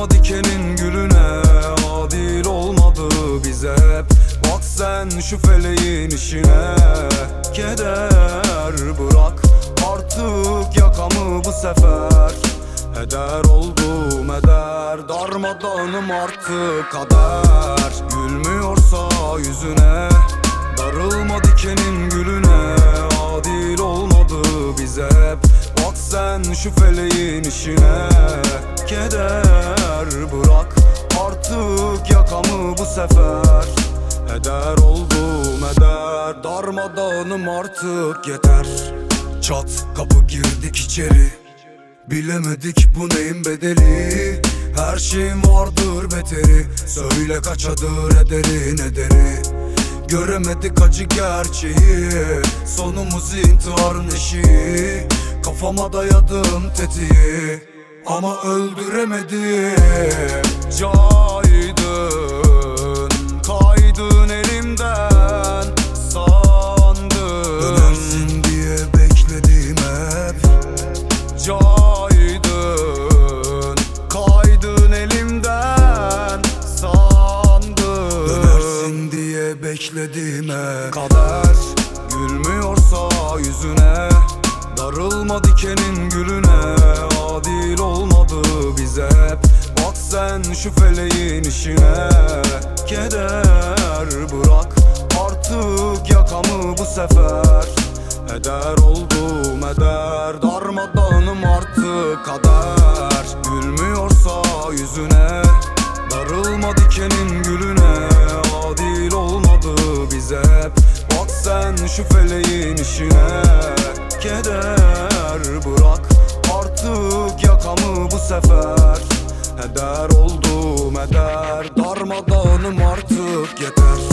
Darılma dikenin gülüne, adil olmadı bize hep. Bak sen şu feleğin işine, keder bırak artık yakamı bu sefer. Heder oldum eder, darmadağınım artık kader. Gülmüyorsa yüzüne, darılma dikenin gülüne, adil olmadı bize hep. Bak sen şu feleğin işine, keder bırak artık yakamı bu sefer. Heder oldum eder, darmadağınım artık yeter. Çat kapı girdik içeri, bilemedik bu neyin bedeli. Her şeyin vardır beteri, söyle kaçadır ederi. Göremedik acı gerçeği, sonumuz intiharın eşiği. Kafama dayadım tetiği ama öldüremedim. Caydın, kaydın elimden sandım. Dönersin diye bekledim hep. Caydın, kaydın elimden sandım. Dönersin diye bekledim hep. Kader gülmüyorsa yüzüne, darılma dikenin gülüne, adil olmadı bize hep. Bak sen şu feleğin işine, keder bırak artık yakamı bu sefer. Heder oldum eder, darmadağınım artık kader. Gülmüyorsa yüzüne, darılma dikenin gülüne, adil olmadı bize hep. Bak sen şu feleğin işine, keder bırak artık yakamı bu sefer. Heder oldum eder, darmadağınım artık yeter.